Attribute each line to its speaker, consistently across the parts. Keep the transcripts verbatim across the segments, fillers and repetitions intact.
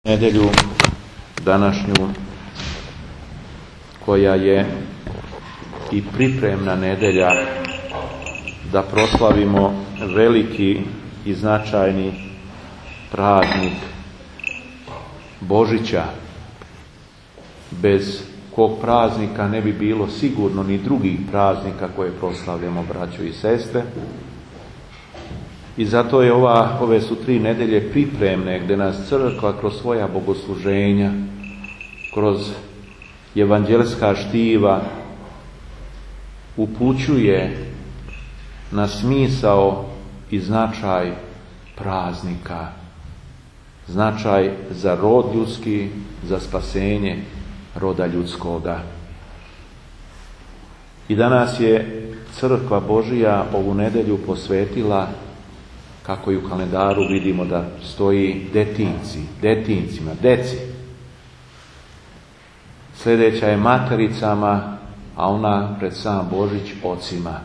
Speaker 1: Nedjelju današnju, koja je i pripremna nedjelja da proslavimo veliki i značajni praznik Božića, bez kog praznika ne bi bilo sigurno ni drugih praznika koje proslavljamo, braćo i sestre. I zato je ova, ove su tri nedelje pripremne, gdje nas crkva kroz svoja bogosluženja, kroz evanđelska štiva upućuje na smisao i značaj praznika, značaj za rod ljudski, za spasenje roda ljudskoga. I danas je crkva Božija ovu nedelju posvetila, kako i u kalendaru vidimo da stoji, detinci, detincima, deci. Sljedeća je matericama, a ona pred sam Božić ocima.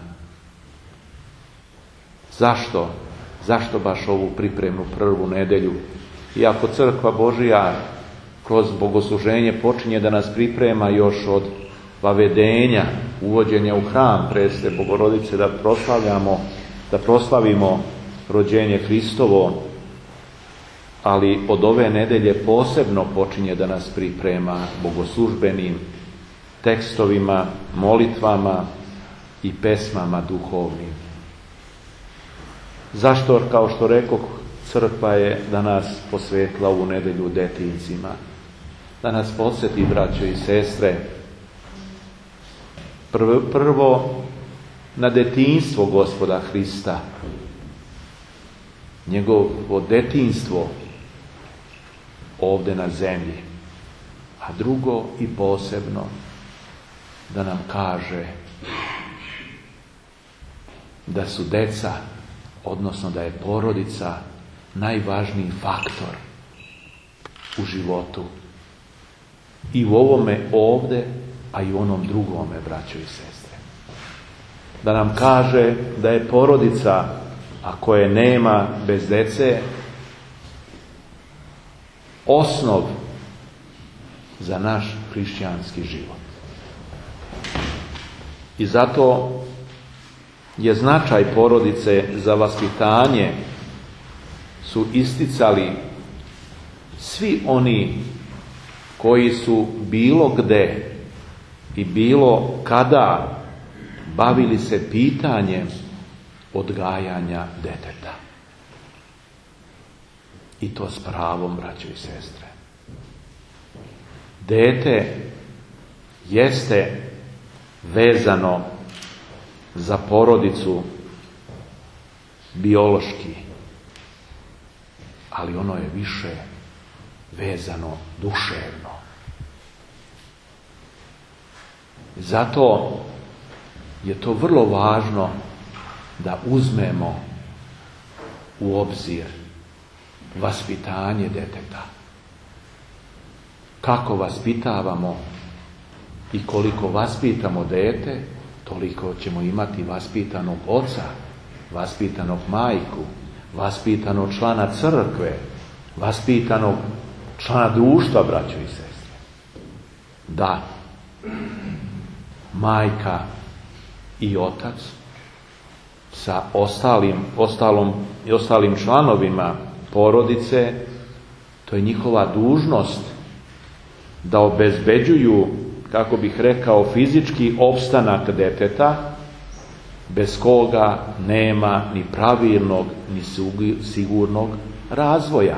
Speaker 1: Zašto? Zašto baš ovu pripremnu prvu nedelju? Iako crkva Božija kroz bogosluženje počinje da nas priprema još od vavedenja, uvođenja u hram Presve Bogorodice, da proslavljamo, da proslavimo rođenje Hristovo, ali od ove nedelje posebno počinje da nas priprema bogoslužbenim tekstovima, molitvama i pesmama duhovnim. Zašto, kao što rekoh, crkva je danas posvetila ovu nedelju detincima? Da nas podsjeti, braćo i sestre, prvo, prvo na detinjstvo Gospoda Hrista, njegovo detinjstvo ovdje na zemlji, a drugo i posebno da nam kaže da su deca, odnosno da je porodica najvažniji faktor u životu. I u ovome ovdje, a i u onom drugome, braćo i sestre. Da nam kaže da je porodica, a koje nema bez dece, osnov za naš hrišćanski život. I zato je značaj porodice za vaspitanje su isticali svi oni koji su bilo gde i bilo kada bavili se pitanjem odgajanja deteta. I to s pravom, braćo i sestre. Dete jeste vezano za porodicu biološki, ali ono je više vezano duševno. Zato je to vrlo važno da uzmemo u obzir vaspitanje deteta. Kako vaspitavamo i koliko vaspitamo dete, toliko ćemo imati vaspitanog oca, vaspitanog majku, vaspitanog člana crkve, vaspitanog člana društva, braćo i sestre. Da, majka i otac sa ostalim, ostalom, i ostalim članovima porodice, to je njihova dužnost da obezbeđuju, kako bih rekao, fizički opstanak deteta, bez koga nema ni pravilnog ni sigurnog razvoja.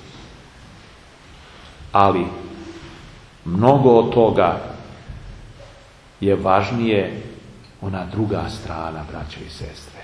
Speaker 1: Ali mnogo od toga je važnije ona druga strana, braćo i sestre.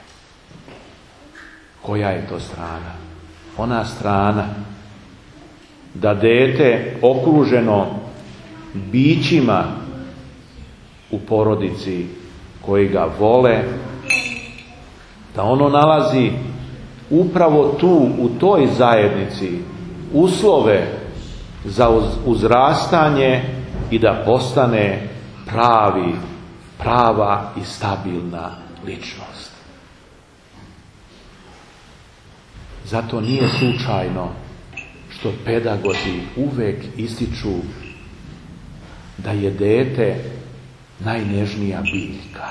Speaker 1: Koja je to strana? Ona strana da dete okruženo bićima u porodici koji ga vole, da ono nalazi upravo tu, u toj zajednici, uslove za uzrastanje i da postane pravi, prava i stabilna ličnost. Zato nije slučajno što pedagozi uvek ističu da je dete najnežnija biljka.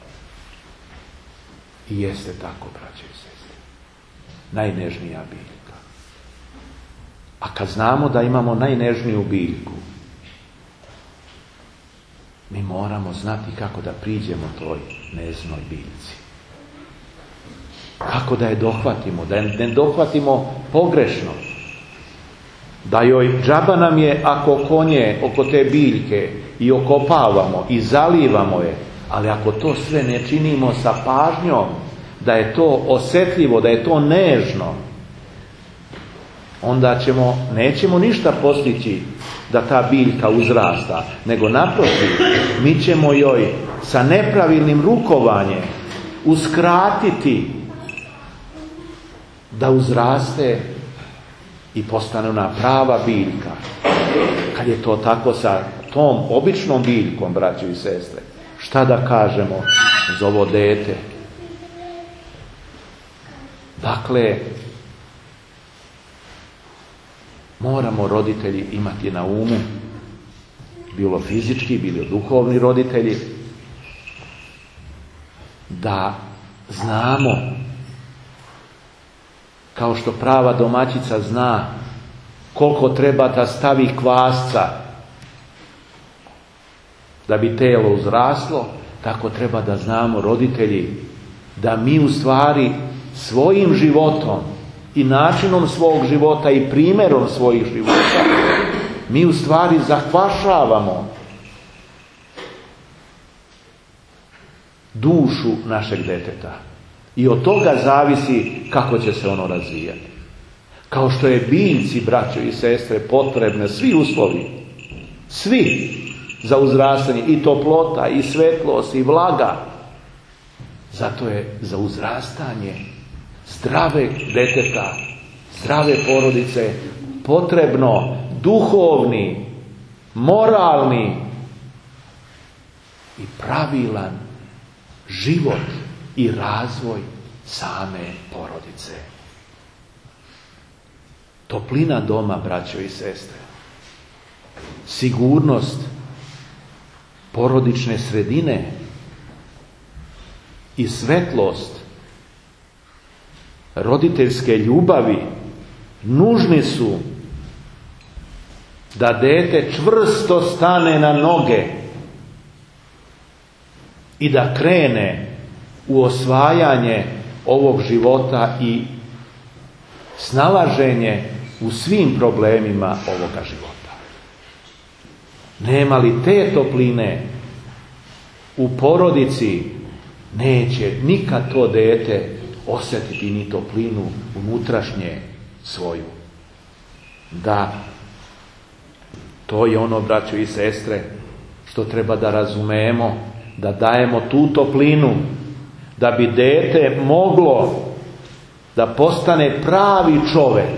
Speaker 1: I jeste tako, braće i sestre. Najnežnija biljka. A kad znamo da imamo najnežniju biljku, mi moramo znati kako da priđemo toj nežnoj biljci. Kako da je dohvatimo, da je ne dohvatimo pogrešno. Da joj džaba nam je ako oko nje, oko te biljke i okopavamo i zalivamo je, ali ako to sve ne činimo sa pažnjom, da je to osjetljivo, da je to nežno, onda ćemo, nećemo ništa postići da ta biljka uzrasta, nego naprotiv, mi ćemo joj sa nepravilnim rukovanjem uskratiti da uzraste i postane ona prava biljka. Kad je to tako sa tom običnom biljkom, braćo i sestre, šta da kažemo za ovo dete? Dakle, moramo roditelji imati na umu, bilo fizički, bilo duhovni roditelji, da znamo, kao što prava domaćica zna koliko treba da stavi kvasca da bi telo uzraslo, tako treba da znamo, roditelji, da mi u stvari svojim životom i načinom svog života i primjerom svojih života, mi u stvari zahvašavamo dušu našeg deteta. I od toga zavisi kako će se ono razvijati. Kao što je biljci, braćo i sestre, potrebne svi uslovi, svi za uzrastanje, i toplota, i svetlost, i vlaga. Zato je za uzrastanje zdrave deteta, zdrave porodice potrebno duhovni, moralni i pravilan život i razvoj same porodice. Toplina doma, braćo i sestre, sigurnost porodične sredine i svetlost roditeljske ljubavi nužni su da dete čvrsto stane na noge i da krene u osvajanje ovog života i snalaženje u svim problemima ovoga života. Nema li te topline u porodici, neće nikad to dete osjetiti ni toplinu unutrašnje svoju. Da, to je ono, braćo i sestre, što treba da razumemo, da dajemo tu toplinu, da bi dete moglo da postane pravi čovjek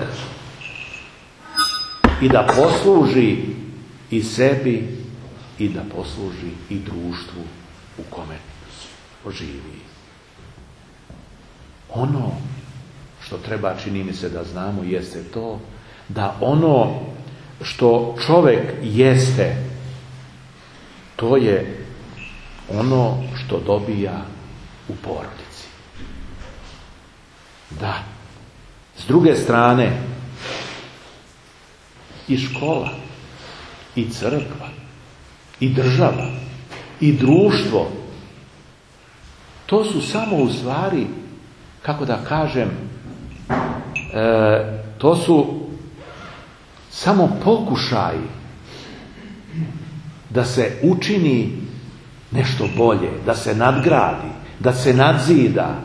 Speaker 1: i da posluži i sebi i da posluži i društvu u kome živi. Ono što treba, čini mi se, da znamo, jeste to da ono što čovjek jeste, to je ono što dobija u porodici. Da. S druge strane, i škola, i crkva, i država, i društvo, to su samo u stvari, kako da kažem, e, to su samo pokušaji da se učini nešto bolje, da se nadgradi, da se nadzida.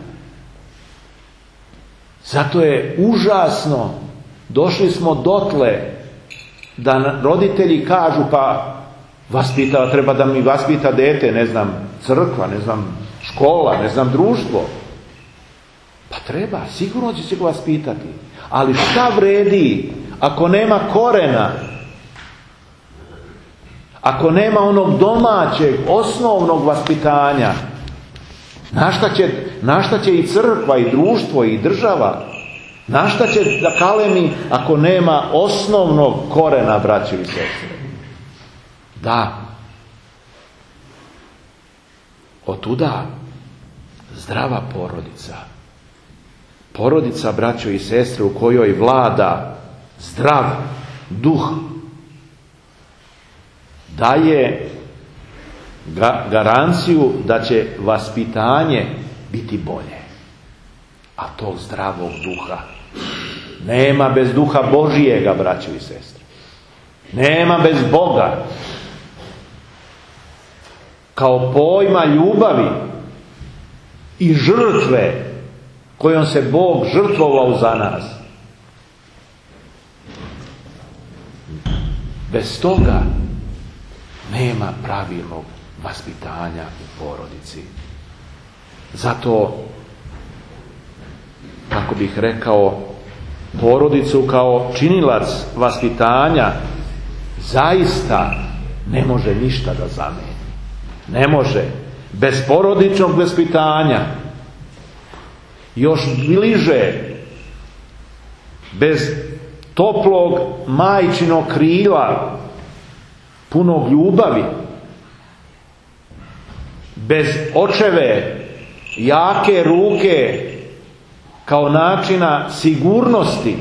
Speaker 1: Zato je užasno, došli smo dotle da roditelji kažu, pa vaspita, treba da mi vaspita dete, ne znam, crkva, ne znam, škola, ne znam, društvo. Pa treba, sigurno će se ga vaspitati. Ali šta vredi ako nema korena, ako nema onog domaćeg, osnovnog vaspitanja? Na šta će, na šta će i crkva, i društvo, i država? Na šta će da kalemi ako nema osnovnog korena, braće i sestre? Da. Otuda zdrava porodica. Porodica, braćo i sestre, u kojoj vlada zdrav duh, daje ga- garanciju da će vaspitanje biti bolje. A tog zdravog duha nema bez duha Božijega, braćo i sestre. Nema bez Boga. Kao pojma ljubavi i žrtve kojom se Bog žrtvovao za nas. Bez toga nema pravilnog vaspitanja u porodici. Zato, kako bih rekao, porodicu kao činilac vaspitanja zaista ne može ništa da zameni. Ne može. Bez porodičnog vaspitanja, još bliže, bez toplog majčinog krila, punog ljubavi, bez očeve, jake ruke kao načina sigurnosti,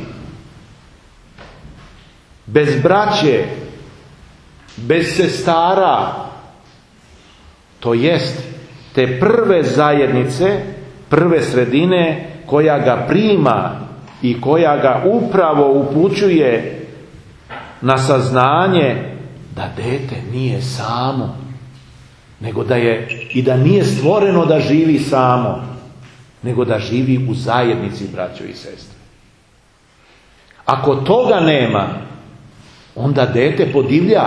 Speaker 1: bez braće, bez sestara, to jest te prve zajednice, prve sredine koja ga prima i koja ga upravo upućuje na saznanje da dete nije samo, nego da je i da nije stvoreno da živi samo, nego da živi u zajednici, braćo i sestre. Ako toga nema, onda dete podivlja.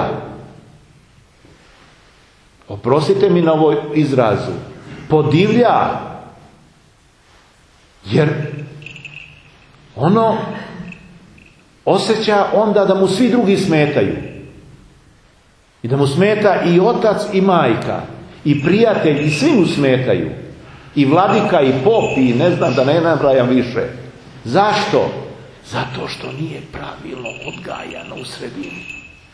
Speaker 1: Oprostite mi na ovoj izrazu. Podivlja. Jer ono osjeća onda da mu svi drugi smetaju. I da mu smeta i otac i majka, i prijatelj, i svi mu smetaju. I vladika, i pop, i ne znam da ne nabrajam više. Zašto? Zato što nije pravilno odgajano u sredini.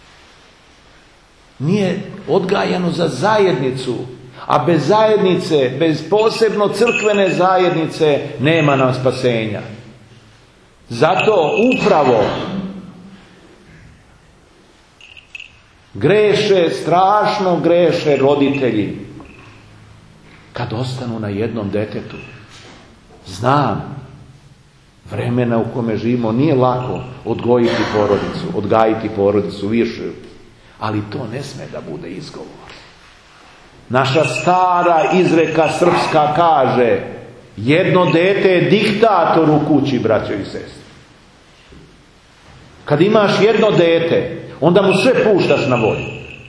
Speaker 1: Nije odgajano za zajednicu. A bez zajednice, bez posebno crkvene zajednice, nema nam spasenja. Zato upravo greše, strašno greše roditelji kad ostanu na jednom detetu. Znam, vremena u kome živimo nije lako odgojiti porodicu, odgajiti porodicu više, ali to ne sme da bude izgovor. Naša stara izreka srpska kaže: jedno dete je diktator u kući, braćo i sestre. Kad imaš jedno dete, onda mu sve puštaš na volju.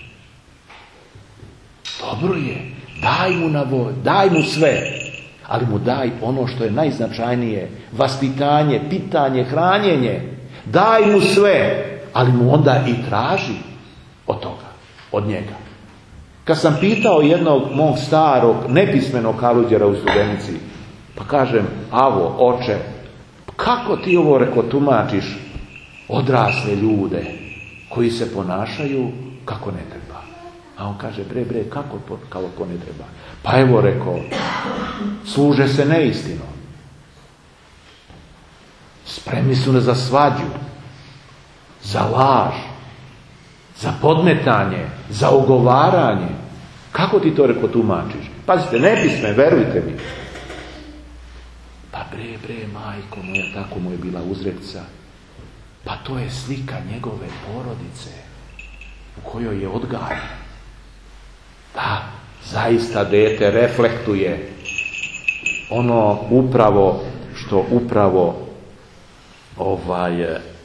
Speaker 1: Dobro je, daj mu na volju, daj mu sve, ali mu daj ono što je najznačajnije, vaspitanje, pitanje, hranjenje. Daj mu sve, ali mu onda i traži od toga, od njega. Kad sam pitao jednog mog starog, nepismenog kaluđera u Studenici, pa kažem: avo, oče, kako ti ovo, reko, tumačiš odrasle ljude koji se ponašaju kako ne treba? A on kaže: bre, bre, kako, kako ne treba? Pa evo, rekao, služe se neistinom. Spremni su za svađu, za laž, za podmetanje, za ogovaranje. Kako ti to, reko, tumačiš? Pazite, nepisme, verujte mi. Pa bre, bre, majko moja, tako mu je bila uzrečica. Pa to je slika njegove porodice u kojoj je odgajan. Da, zaista dete reflektuje ono upravo što upravo ovaj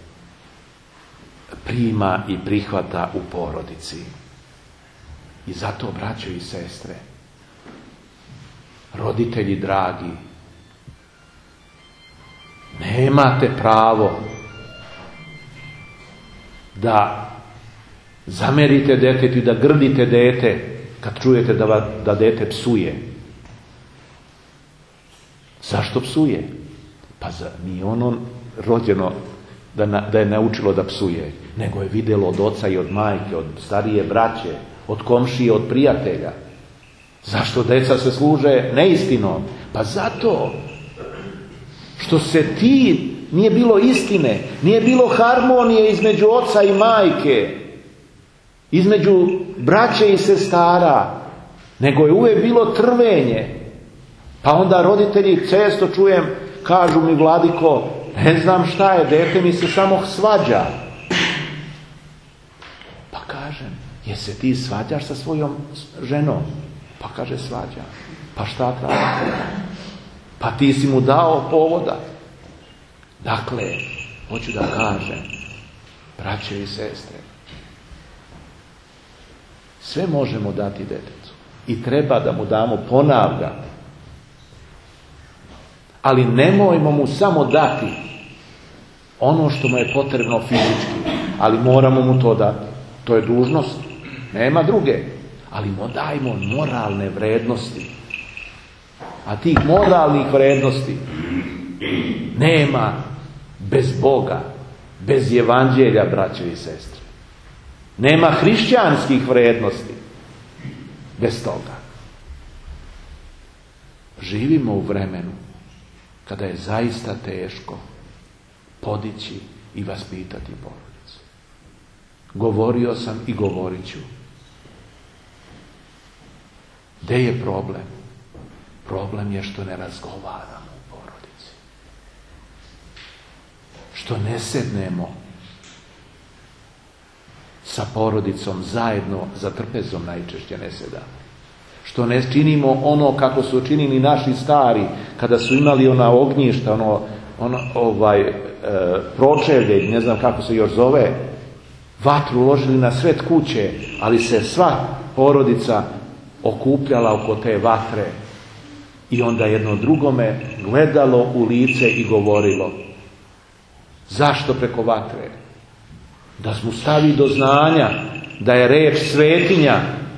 Speaker 1: prima i prihvata u porodici. I zato, braćo i sestre, roditelji dragi, nemate pravo da zamerite detetu i da grdite dete kad čujete da, da dete psuje. Zašto psuje? Pa za, nije ono rođeno da, na, da je naučilo da psuje, nego je vidjelo od oca i od majke, od starije braće, od komšije, od prijatelja. Zašto deca se služe neistinom? Pa zato što se ti, nije bilo istine, nije bilo harmonije između oca i majke, između braće i sestara, nego je uvijek bilo trvenje. Pa onda roditelji, često čujem, kažu mi, vladiko, ne znam šta je, dete mi se samo svađa. Pa kažem, je se ti svađaš sa svojom ženom? Pa kaže, svađa. Pa šta traži? Pa ti si mu dao povoda. Dakle, hoću da kažem, braće i sestre, sve možemo dati detetu i treba da mu damo, ponavljam, ali nemojmo mu samo dati ono što mu je potrebno fizički, ali moramo mu to dati. To je dužnost, nema druge. Ali mu dajmo moralne vrednosti. A tih moralnih vrednosti nema bez Boga, bez evanđelja, braće i sestre. Nema hrišćanskih vrednosti bez toga. Živimo u vremenu kada je zaista teško podići i vaspitati porodicu. Govorio sam i govorit ću. Gdje je problem? Problem je što ne razgovaramo u porodici. Što ne sednemo sa porodicom zajedno za trpezom, najčešće ne sedamo. Što ne činimo ono kako su činili naši stari kada su imali ona ognjišta, ono, ono ovaj e, pročelje, ne znam kako se još zove, vatru uložili na sred kuće, ali se sva porodica okupljala oko te vatre i onda jedno drugome gledalo u lice i govorilo. Zašto preko vatre? Da mu stavi do znanja da je reč svetinja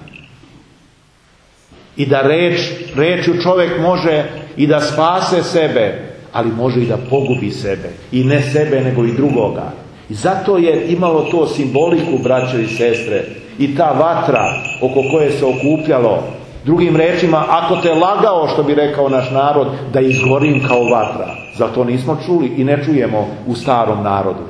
Speaker 1: i da reč, rečju čovjek može i da spase sebe, ali može i da pogubi sebe. I ne sebe, nego i drugoga. I zato je imalo to simboliku, braćo i sestre, i ta vatra oko koje se okupljalo. Drugim rečima, ako te lagao, što bi rekao naš narod, da izgorim kao vatra. Zato nismo čuli i ne čujemo u starom narodu.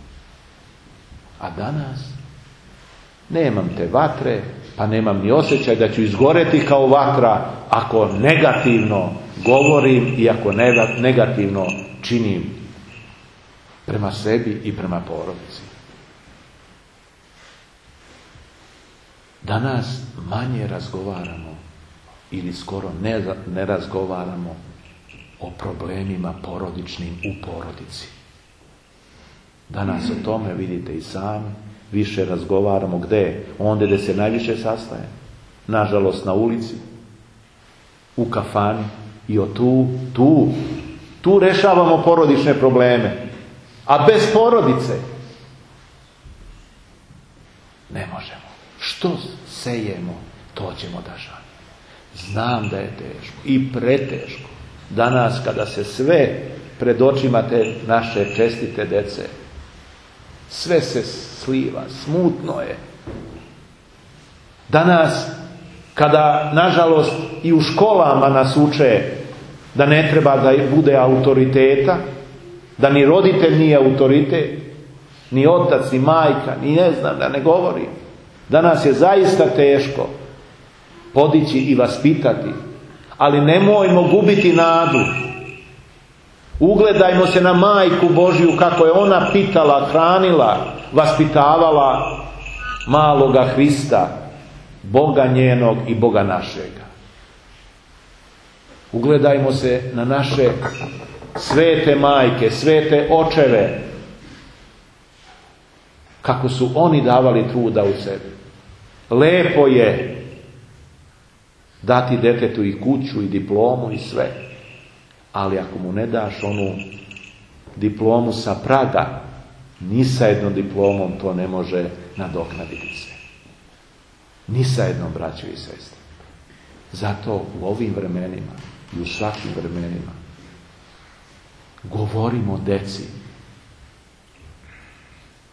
Speaker 1: A danas nemam te vatre, pa nemam ni osjećaj da ću izgoreti kao vatra ako negativno govorim i ako negativno činim prema sebi i prema porodici. Danas manje razgovaramo ili skoro ne, ne razgovaramo o problemima porodičnim u porodici. Danas o tome, vidite i sami, više razgovaramo gdje? Onda gdje se najviše sastaje. Nažalost na ulici, u kafani i o tu, tu, tu rešavamo porodične probleme. A bez porodice ne možemo. Što sejemo, to ćemo da žanimo. Znam da je teško i preteško. Danas kada se sve pred očima te naše čestite dece, sve se sliva, smutno je. Danas kada nažalost i u školama nas uče da ne treba da bude autoriteta, da ni roditelj nije autoritet, ni otac, ni majka, ni ne znam, da ne govorim. Danas je zaista teško podići i vaspitati, ali nemojmo gubiti nadu. Ugledajmo se na Majku Božju kako je ona pitala, hranila, vaspitavala maloga Hrista, Boga njenog i Boga našega. Ugledajmo se na naše svete majke, svete očeve, kako su oni davali truda u sebi. Lepo je dati detetu i kuću i diplomu i sve, ali ako mu ne daš onu diplomu sa praga, ni sa jednom diplomom to ne može nadoknaditi se. Ni sa jednom, braćo i sestre. Zato u ovim vremenima i u svakim vremenima govorimo deci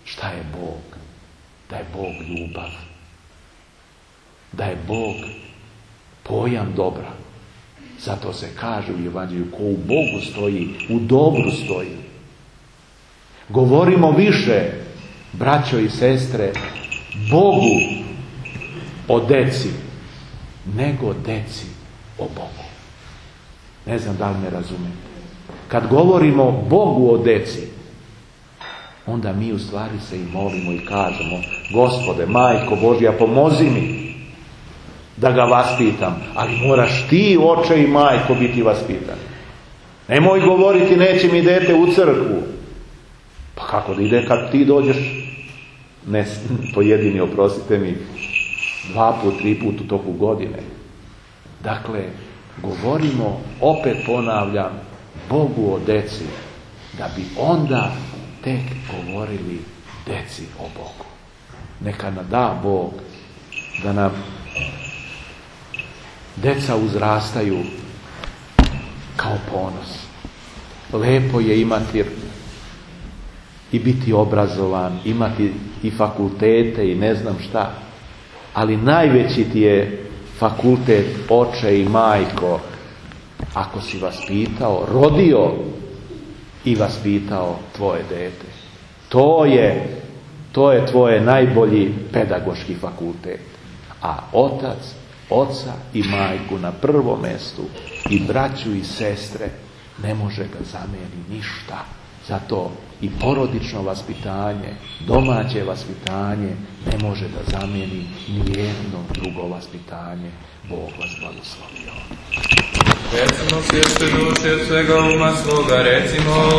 Speaker 1: Šta je Bog? Da je Bog ljubav. Da je Bog pojam dobra. Zato se kaže u Evanđelju, ko u Bogu stoji, u dobru stoji. Govorimo više, braćo i sestre, Bogu o deci, nego deci o Bogu. Ne znam da li me razumijete. Kad govorimo Bogu o deci, onda mi u stvari se i molimo i kažemo, Gospode, Majko Božja, pomozi mi da ga vaspitam, ali moraš ti, oče i majko, biti vaspitan. Nemoj govoriti, neće mi dete u crkvu. Pa kako da ide kad ti dođeš, ne pojedini, oprostite mi, dva put, tri put u toku godine. Dakle, govorimo, opet ponavljam, Bogu o deci, da bi onda tek govorili deci o Bogu. Neka nam da Bog da nam deca uzrastaju kao ponos. Lepo je imati i biti obrazovan, imati i fakultete i ne znam šta, ali najveći ti je fakultet, oče i majko, ako si vaspitao, rodio i vaspitao tvoje dete. To je, to je tvoje najbolji pedagoški fakultet. A otac, oca i majku na prvom mjestu i braću i sestre ne može ga zamijeniti ništa. Zato i porodično vaspitanje, domaće vaspitanje ne može da zamijeni nijedno drugo vaspitanje. Bog vas blagoslovio.
Speaker 2: Recimo svijesti duše svega uma svoga, recimo